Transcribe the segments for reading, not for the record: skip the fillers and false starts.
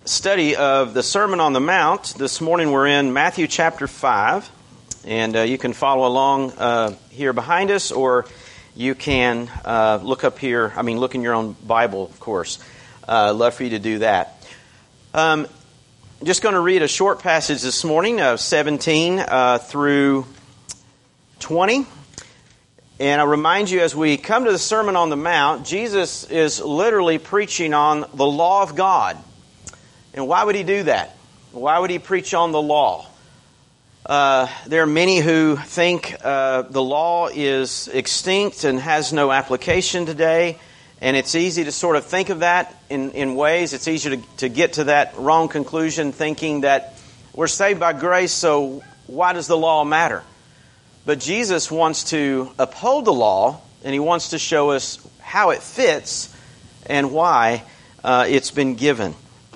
study of the Sermon on the Mount. This morning we're in Matthew chapter 5, and you can follow along here behind us, or you can look in your own Bible, of course. Love for you to do that. Just going to read a short passage this morning of 17 through 20. And I'll remind you, as we come to the Sermon on the Mount, Jesus is literally preaching on the law of God. And why would he do that? Why would he preach on the law? There are many who think the law is extinct and has no application today. And it's easy to sort of think of that in ways. It's easy to get to that wrong conclusion, thinking that we're saved by grace, so why does the law matter? But Jesus wants to uphold the law, and he wants to show us how it fits and why it's been given.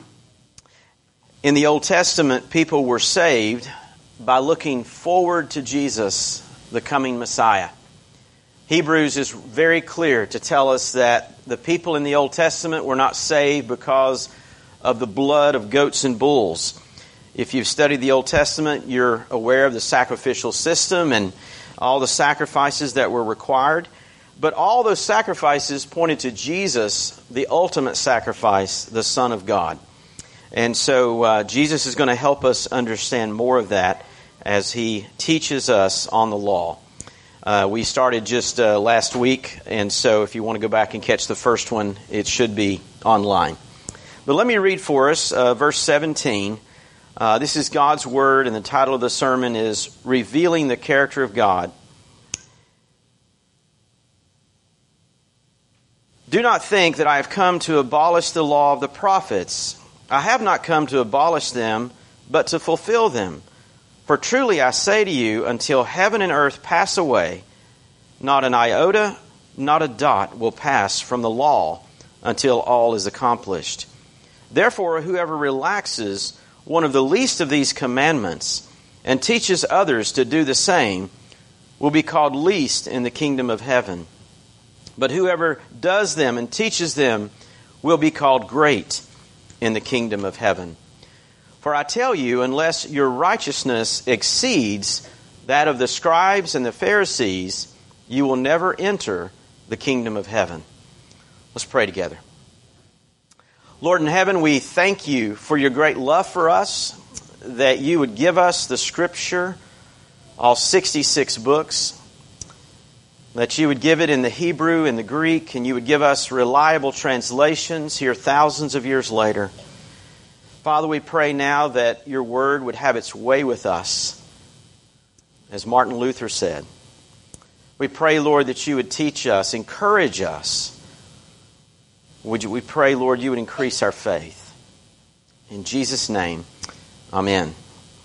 In the Old Testament, people were saved by looking forward to Jesus, the coming Messiah. Hebrews is very clear to tell us that the people in the Old Testament were not saved because of the blood of goats and bulls. If you've studied the Old Testament, you're aware of the sacrificial system and all the sacrifices that were required. But all those sacrifices pointed to Jesus, the ultimate sacrifice, the Son of God. And so Jesus is going to help us understand more of that as he teaches us on the law. We started just last week, and so if you want to go back and catch the first one, it should be online. But let me read for us verse 17. This is God's Word, and the title of the sermon is Revealing the Character of God. Do not think that I have come to abolish the law of the prophets. I have not come to abolish them, but to fulfill them. For truly I say to you, until heaven and earth pass away, not an iota, not a dot will pass from the law until all is accomplished. Therefore, whoever relaxes one of the least of these commandments and teaches others to do the same will be called least in the kingdom of heaven. But whoever does them and teaches them will be called great in the kingdom of heaven. For I tell you, unless your righteousness exceeds that of the scribes and the Pharisees, you will never enter the kingdom of heaven. Let's pray together. Lord in heaven, we thank you for your great love for us, that you would give us the Scripture, all 66 books, that you would give it in the Hebrew and the Greek, and you would give us reliable translations here thousands of years later. Father, we pray now that your word would have its way with us, as Martin Luther said. We pray, Lord, that you would teach us, encourage us. We pray, Lord, you would increase our faith. In Jesus' name, amen.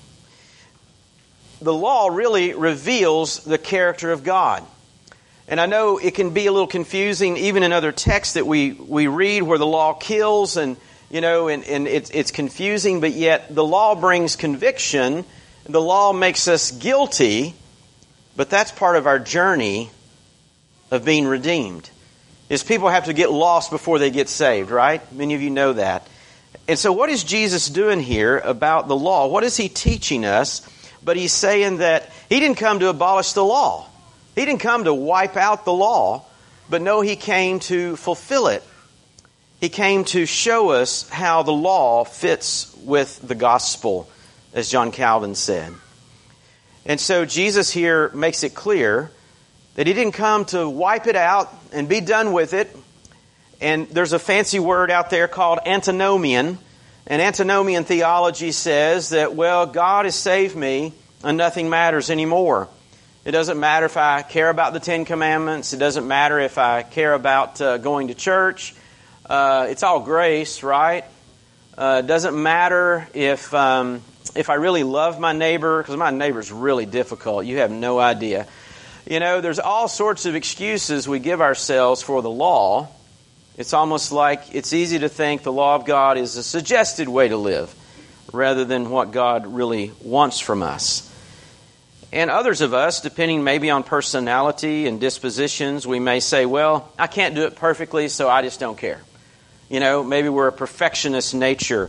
The law really reveals the character of God. And I know it can be a little confusing, even in other texts that we read where the law kills and it's confusing, but yet the law brings conviction. The law makes us guilty, but that's part of our journey of being redeemed. Is people have to get lost before they get saved, right? Many of you know that. And so what is Jesus doing here about the law? What is he teaching us? But he's saying that he didn't come to abolish the law. He didn't come to wipe out the law, but no, he came to fulfill it. He came to show us how the law fits with the gospel, as John Calvin said. And so Jesus here makes it clear that he didn't come to wipe it out and be done with it. And there's a fancy word out there called antinomian. And antinomian theology says that, well, God has saved me and nothing matters anymore. It doesn't matter if I care about the Ten Commandments. It doesn't matter if I care about going to church. It's all grace, right? It doesn't matter if I really love my neighbor, because my neighbor's really difficult. You have no idea. There's all sorts of excuses we give ourselves for the law. It's almost like it's easy to think the law of God is a suggested way to live rather than what God really wants from us. And others of us, depending maybe on personality and dispositions, we may say, well, I can't do it perfectly, so I just don't care. Maybe we're a perfectionist nature.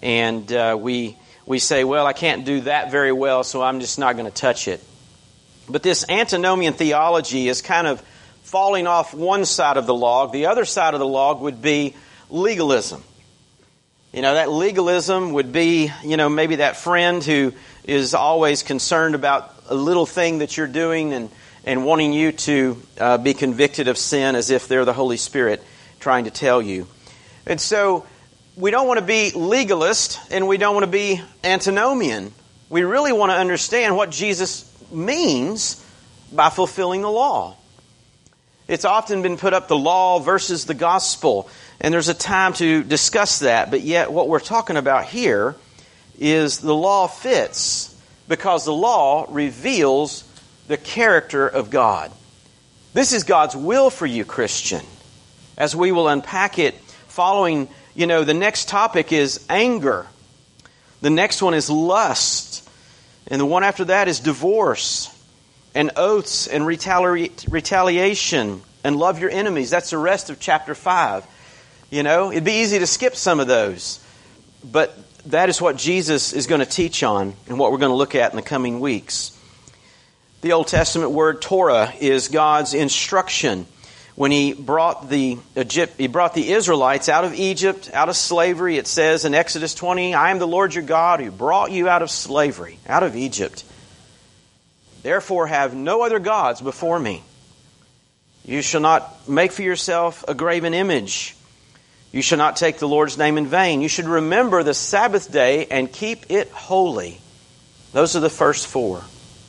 and we say, well, I can't do that very well, so I'm just not going to touch it. But this antinomian theology is kind of falling off one side of the log. The other side of the log would be legalism. That legalism would be, maybe that friend who is always concerned about a little thing that you're doing and wanting you to be convicted of sin as if they're the Holy Spirit trying to tell you. And so we don't want to be legalist and we don't want to be antinomian. We really want to understand what Jesus means by fulfilling the law. It's often been put up, the law versus the gospel, and there's a time to discuss that. But yet what we're talking about here is the law fits because the law reveals the character of God. This is God's will for you, Christian. As we will unpack it following, the next topic is anger. The next one is lust. And the one after that is divorce and oaths and retaliation and love your enemies. That's the rest of chapter 5. It'd be easy to skip some of those. But that is what Jesus is going to teach on and what we're going to look at in the coming weeks. The Old Testament word Torah is God's instruction. When He brought the Israelites out of Egypt, out of slavery, it says in Exodus 20, I am the Lord your God who brought you out of slavery, out of Egypt. Therefore have no other gods before me. You shall not make for yourself a graven image. You shall not take the Lord's name in vain. You should remember the Sabbath day and keep it holy. Those are the first 4.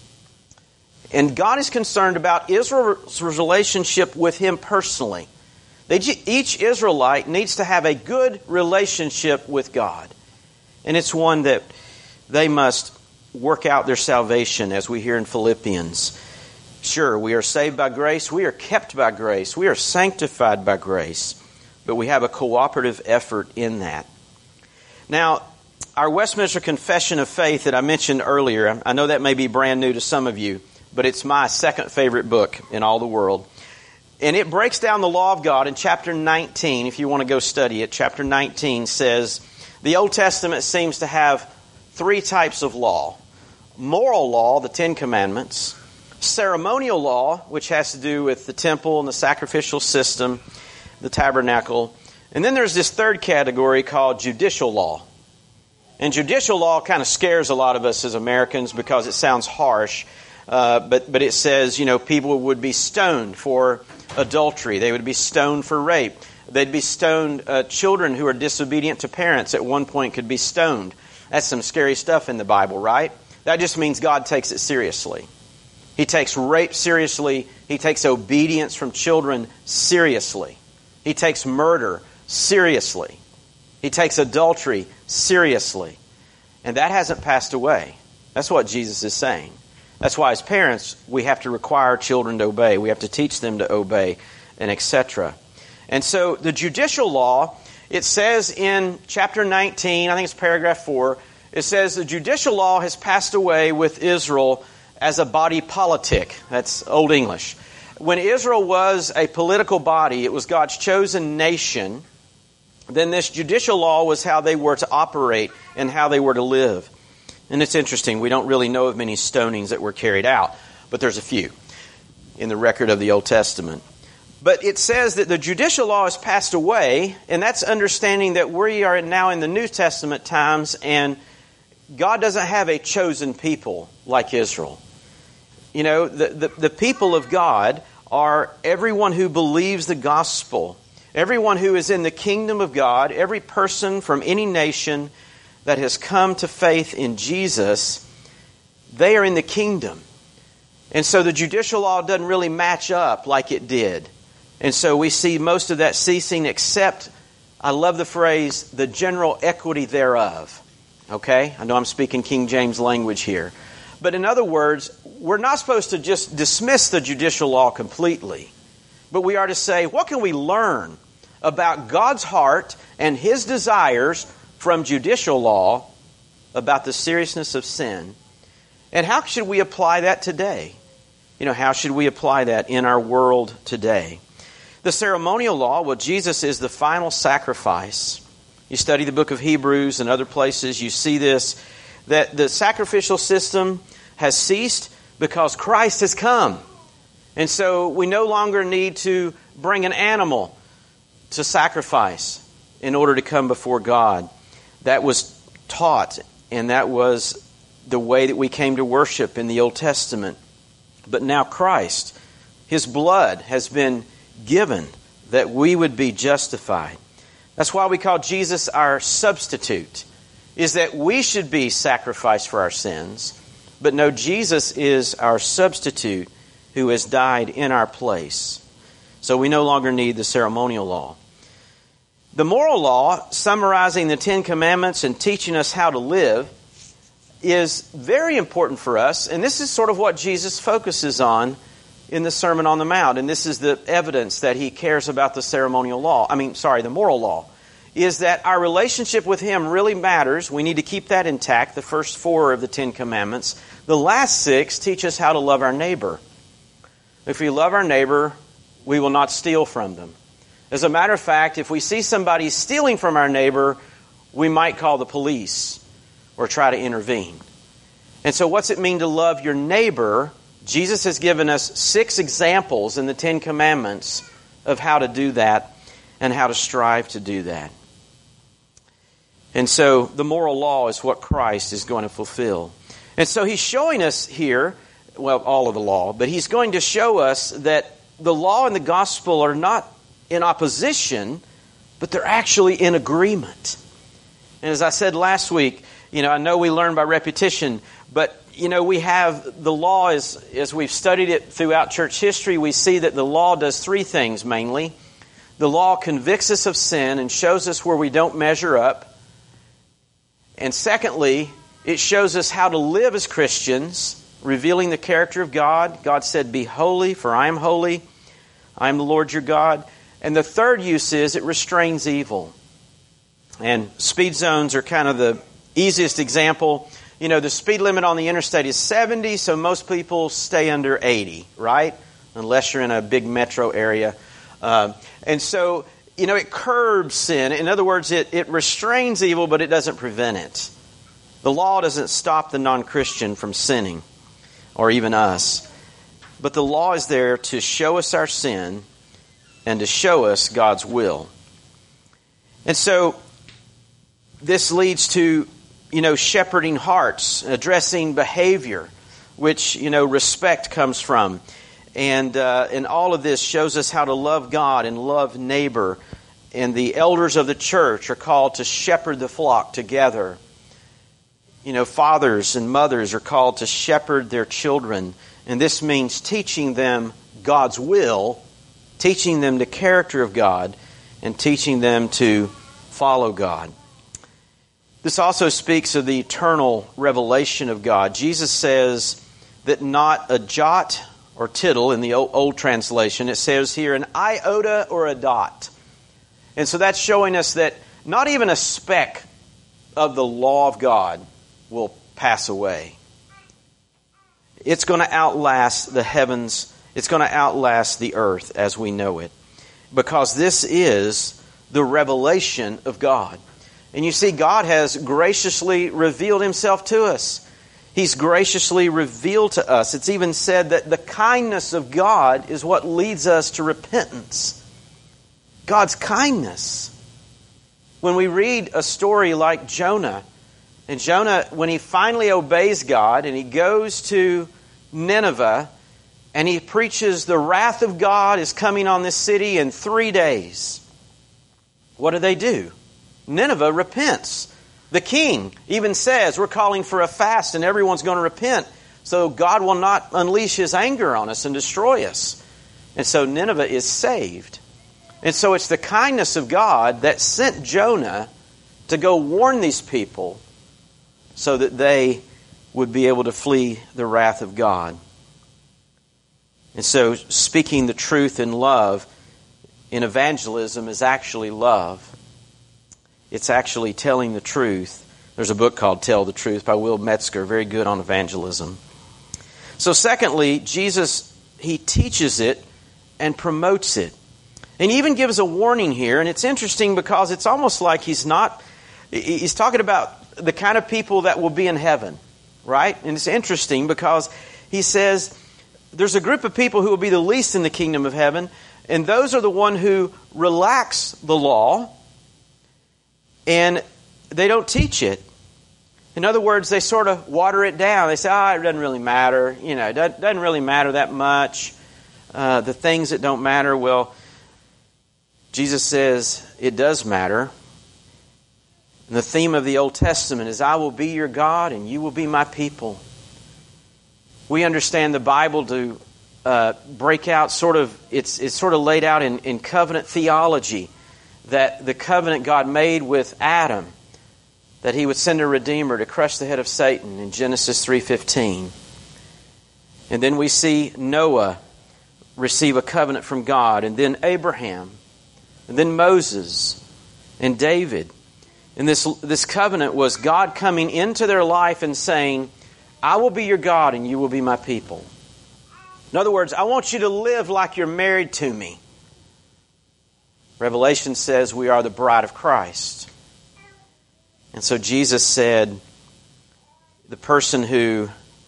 And God is concerned about Israel's relationship with Him personally. Each Israelite needs to have a good relationship with God. And it's one that they must work out their salvation, as we hear in Philippians. Sure, we are saved by grace. We are kept by grace. We are sanctified by grace. But we have a cooperative effort in that. Now, our Westminster Confession of Faith that I mentioned earlier, I know that may be brand new to some of you, but it's my second favorite book in all the world. And it breaks down the law of God in chapter 19. If you want to go study it, chapter 19 says, the Old Testament seems to have 3 types of law. Moral law, the 10 Commandments. Ceremonial law, which has to do with the temple and the sacrificial system, the tabernacle. And then there's this third category called judicial law. And judicial law kind of scares a lot of us as Americans because it sounds harsh. But it says, people would be stoned for adultery. They would be stoned for rape. They'd be stoned. Children who are disobedient to parents at one point could be stoned. That's some scary stuff in the Bible, right? That just means God takes it seriously. He takes rape seriously. He takes obedience from children seriously. He takes murder seriously. He takes adultery seriously. And that hasn't passed away. That's what Jesus is saying. That's why as parents, we have to require children to obey. We have to teach them to obey, and etc. And so the judicial law, it says in chapter 19, I think it's paragraph 4, it says the judicial law has passed away with Israel as a body politic. That's Old English. When Israel was a political body, it was God's chosen nation, then this judicial law was how they were to operate and how they were to live. And it's interesting, we don't really know of many stonings that were carried out, but there's a few in the record of the Old Testament. But it says that the judicial law has passed away, and that's understanding that we are now in the New Testament times, and God doesn't have a chosen people like Israel. The people of God are everyone who believes the gospel, everyone who is in the kingdom of God, every person from any nation that has come to faith in Jesus, they are in the kingdom. And so the judicial law doesn't really match up like it did. And so we see most of that ceasing except, I love the phrase, the general equity thereof. Okay? I know I'm speaking King James language here. But in other words, we're not supposed to just dismiss the judicial law completely. But we are to say, what can we learn about God's heart and His desires from judicial law about the seriousness of sin? And how should we apply that today? How should we apply that in our world today? The ceremonial law, well, Jesus is the final sacrifice. You study the book of Hebrews and other places, you see this, that the sacrificial system has ceased because Christ has come. And so we no longer need to bring an animal to sacrifice in order to come before God. That was taught, and that was the way that we came to worship in the Old Testament. But now Christ, His blood has been given that we would be justified. That's why we call Jesus our substitute, is that we should be sacrificed for our sins. But no, Jesus is our substitute who has died in our place. So we no longer need the ceremonial law. The moral law, summarizing the Ten Commandments and teaching us how to live, is very important for us. And this is sort of what Jesus focuses on in the Sermon on the Mount. And this is the evidence that He cares about the moral law. Is that our relationship with Him really matters. We need to keep that intact. The first 4 of the 10 Commandments. The last 6 teach us how to love our neighbor. If we love our neighbor, we will not steal from them. As a matter of fact, if we see somebody stealing from our neighbor, we might call the police or try to intervene. And so what's it mean to love your neighbor? Jesus has given us 6 examples in the 10 Commandments of how to do that and how to strive to do that. And so the moral law is what Christ is going to fulfill. And so He's showing us here, well, all of the law, but He's going to show us that the law and the gospel are not in opposition, but they're actually in agreement. And as I said last week, I know we learn by repetition, but we have the law as we've studied it throughout church history, we see that the law does 3 things mainly. The law convicts us of sin and shows us where we don't measure up. And secondly, it shows us how to live as Christians, revealing the character of God. God said, "Be holy, for I am holy. I am the Lord your God." And the third use is it restrains evil. And speed zones are kind of the easiest example. The speed limit on the interstate is 70, so most people stay under 80, right? Unless you're in a big metro area. And so, it curbs sin. In other words, it restrains evil, but it doesn't prevent it. The law doesn't stop the non-Christian from sinning, or even us. But the law is there to show us our sin and to show us God's will. And so, this leads to, shepherding hearts, addressing behavior, which, respect comes from. And all of this shows us how to love God and love neighbor. And the elders of the church are called to shepherd the flock together. Fathers and mothers are called to shepherd their children. And this means teaching them God's will, teaching them the character of God, and teaching them to follow God. This also speaks of the eternal revelation of God. Jesus says that not a jot or tittle in the old translation, it says here an iota or a dot. And so that's showing us that not even a speck of the law of God will pass away. It's going to outlast the heavens. It's going to outlast the earth as we know it. Because this is the revelation of God. And you see, God has graciously revealed Himself to us. He's graciously revealed to us. It's even said that the kindness of God is what leads us to repentance. God's kindness. When we read a story like Jonah, and Jonah, when he finally obeys God and he goes to Nineveh and he preaches the wrath of God is coming on this city in 3 days. What do? Nineveh repents. The king even says, we're calling for a fast and everyone's going to repent. So God will not unleash His anger on us and destroy us. And so Nineveh is saved. And so it's the kindness of God that sent Jonah to go warn these people so that they would be able to flee the wrath of God. And so speaking the truth in love in evangelism is actually love. It's actually telling the truth. There's a book called Tell the Truth by Will Metzger, very good on evangelism. So secondly, Jesus, He teaches it and promotes it. And he even gives a warning here, and it's interesting because it's almost like he's talking about the kind of people that will be in heaven, right? And it's interesting because he says there's a group of people who will be the least in the kingdom of heaven, and those are the one who relax the law and they don't teach it. In other words, they sort of water it down. They say, it doesn't really matter. It doesn't really matter that much. The things that don't matter, well, Jesus says it does matter. And the theme of the Old Testament is, I will be your God and you will be my people. We understand the Bible to break out it's sort of laid out in covenant theology, that the covenant God made with Adam, that he would send a Redeemer to crush the head of Satan in Genesis 3:15. And then we see Noah receive a covenant from God, and then Abraham, and then Moses and David. And this covenant was God coming into their life and saying, I will be your God and you will be my people. In other words, I want you to live like you're married to me. Revelation says we are the bride of Christ. And so Jesus said, the person who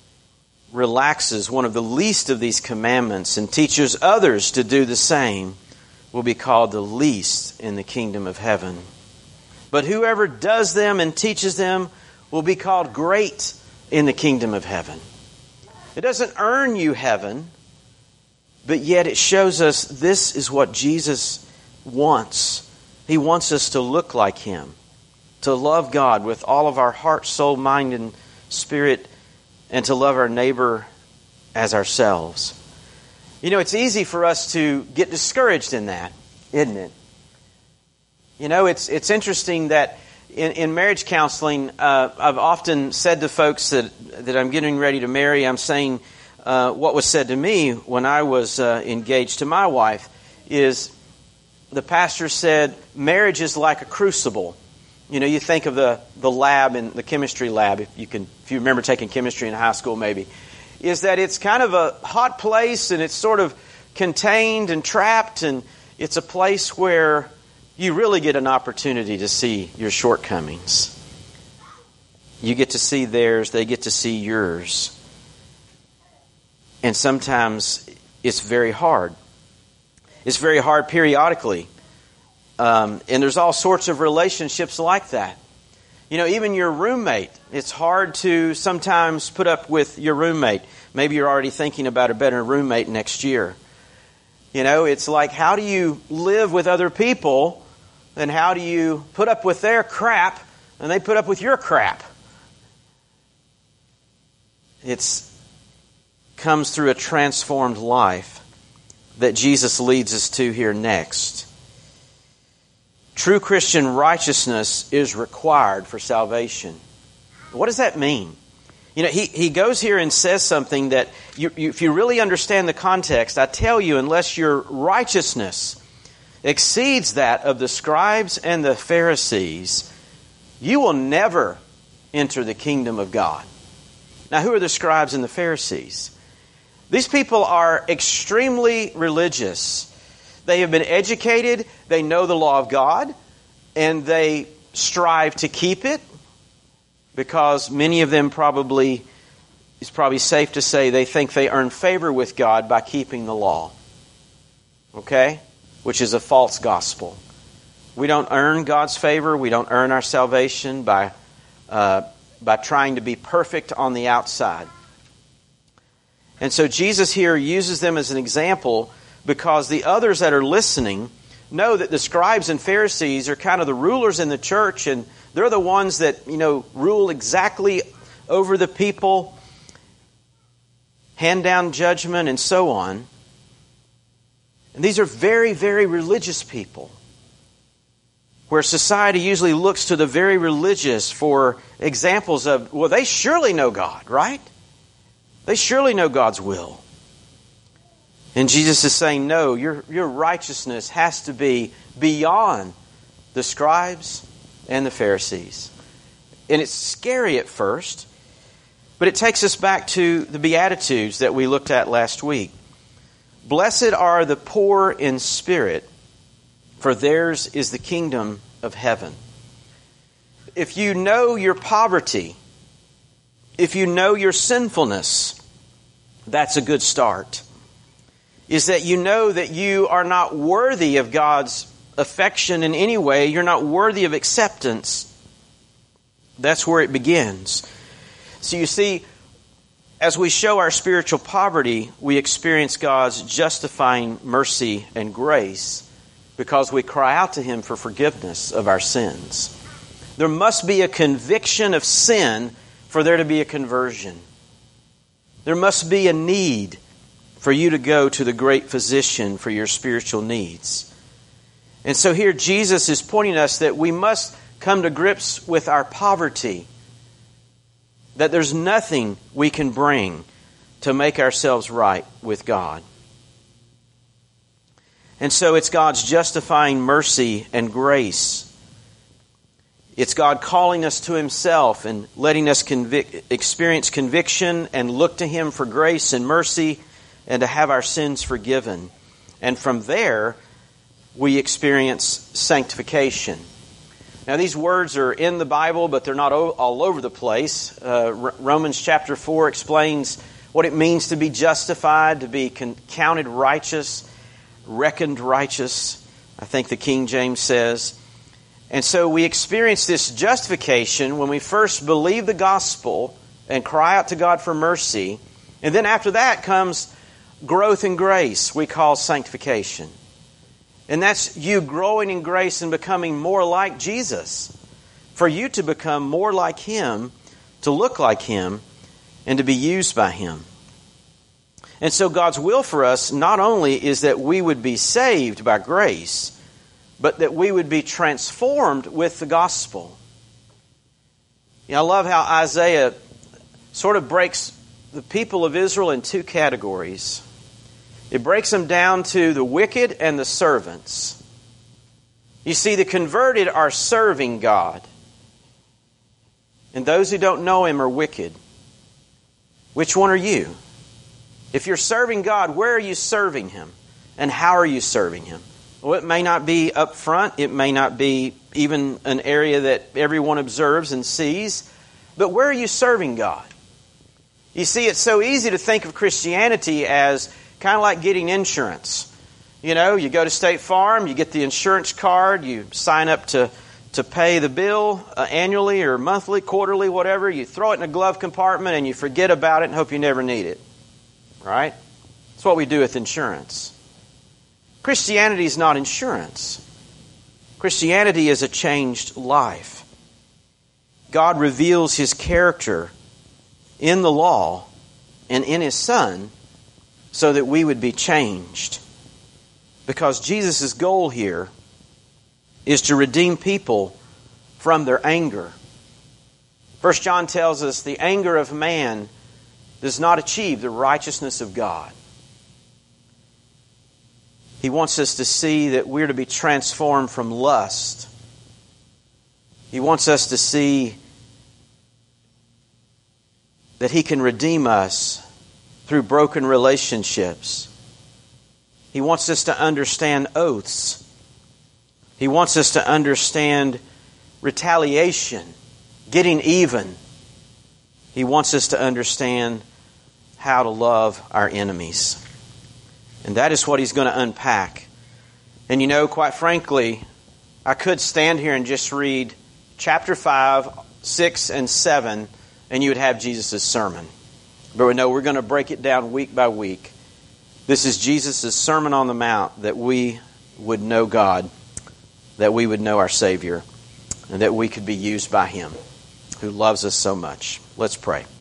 relaxes one of the least of these commandments and teaches others to do the same will be called the least in the kingdom of heaven. But whoever does them and teaches them will be called great in the kingdom of heaven. It doesn't earn you heaven, but yet it shows us this is what Jesus wants. He wants us to look like Him, to love God with all of our heart, soul, mind, and spirit, and to love our neighbor as ourselves. It's easy for us to get discouraged in that, isn't it? It's interesting that in marriage counseling, I've often said to folks that I'm getting ready to marry, I'm saying what was said to me when I was engaged to my wife is the pastor said, marriage is like a crucible. You think of the lab in the chemistry lab, if you remember taking chemistry in high school maybe, is that it's kind of a hot place and it's sort of contained and trapped, and it's a place where you really get an opportunity to see your shortcomings. You get to see theirs, they get to see yours. And sometimes it's very hard. It's very hard periodically. And there's all sorts of relationships like that. Even your roommate, it's hard to sometimes put up with your roommate. Maybe you're already thinking about a better roommate next year. It's like, how do you live with other people, and how do you put up with their crap and they put up with your crap? It comes through a transformed life that Jesus leads us to here next. True Christian righteousness is required for salvation. What does that mean? He goes here and says something that, if you really understand the context, I tell you, unless your righteousness exceeds that of the scribes and the Pharisees, you will never enter the kingdom of God. Now, who are the scribes and the Pharisees? These people are extremely religious. They have been educated, they know the law of God, and they strive to keep it, because many of them it's probably safe to say they think they earn favor with God by keeping the law. Okay? Which is a false gospel. We don't earn God's favor. We don't earn our salvation by trying to be perfect on the outside. And so Jesus here uses them as an example because the others that are listening know that the scribes and Pharisees are kind of the rulers in the church, and they're the ones that, rule exactly over the people, hand down judgment, and so on. And these are very, very religious people, where society usually looks to the very religious for examples of, well, they surely know God, right? They surely know God's will. And Jesus is saying, no, your righteousness has to be beyond the scribes and the Pharisees. And it's scary at first, but it takes us back to the Beatitudes that we looked at last week. Blessed are the poor in spirit, for theirs is the kingdom of heaven. If you know your poverty, if you know your sinfulness, that's a good start. Is that you know that you are not worthy of God's affection in any way. You're not worthy of acceptance. That's where it begins. So you see, as we show our spiritual poverty, we experience God's justifying mercy and grace because we cry out to Him for forgiveness of our sins. There must be a conviction of sin for there to be a conversion. There must be a need for you to go to the great physician for your spiritual needs. And so here Jesus is pointing us that we must come to grips with our poverty, that there's nothing we can bring to make ourselves right with God. And so it's God's justifying mercy and grace. It's God calling us to Himself and letting us experience conviction and look to Him for grace and mercy and to have our sins forgiven. And from there, we experience sanctification. Now, these words are in the Bible, but they're not all over the place. Romans chapter 4 explains what it means to be justified, to be counted righteous, reckoned righteous, I think the King James says. And so we experience this justification when we first believe the gospel and cry out to God for mercy. And then after that comes growth in grace we call sanctification. And that's you growing in grace and becoming more like Jesus. For you to become more like Him, to look like Him, and to be used by Him. And so God's will for us not only is that we would be saved by grace, but that we would be transformed with the gospel. You know, I love how Isaiah sort of breaks the people of Israel in two categories. It breaks them down to the wicked and the servants. You see, the converted are serving God. And those who don't know Him are wicked. Which one are you? If you're serving God, where are you serving Him? And how are you serving Him? Well, it may not be up front. It may not be even an area that everyone observes and sees. But where are you serving God? You see, it's so easy to think of Christianity as kind of like getting insurance. You know, you go to State Farm, you get the insurance card, you sign up to pay the bill annually or monthly, quarterly, whatever. You throw it in a glove compartment and you forget about it and hope you never need it. Right? That's what we do with insurance. Christianity is not insurance. Christianity is a changed life. God reveals His character in the law and in His Son so that we would be changed. Because Jesus' goal here is to redeem people from their anger. 1 John tells us the anger of man does not achieve the righteousness of God. He wants us to see that we're to be transformed from lust. He wants us to see that He can redeem us through broken relationships. He wants us to understand oaths. He wants us to understand retaliation, getting even. He wants us to understand how to love our enemies. And that is what He's going to unpack. And you know, quite frankly, I could stand here and just read chapter 5, 6, and 7, and you would have Jesus' sermon. But we know we're going to break it down week by week. This is Jesus' Sermon on the Mount, that we would know God, that we would know our Savior, and that we could be used by Him, who loves us so much. Let's pray.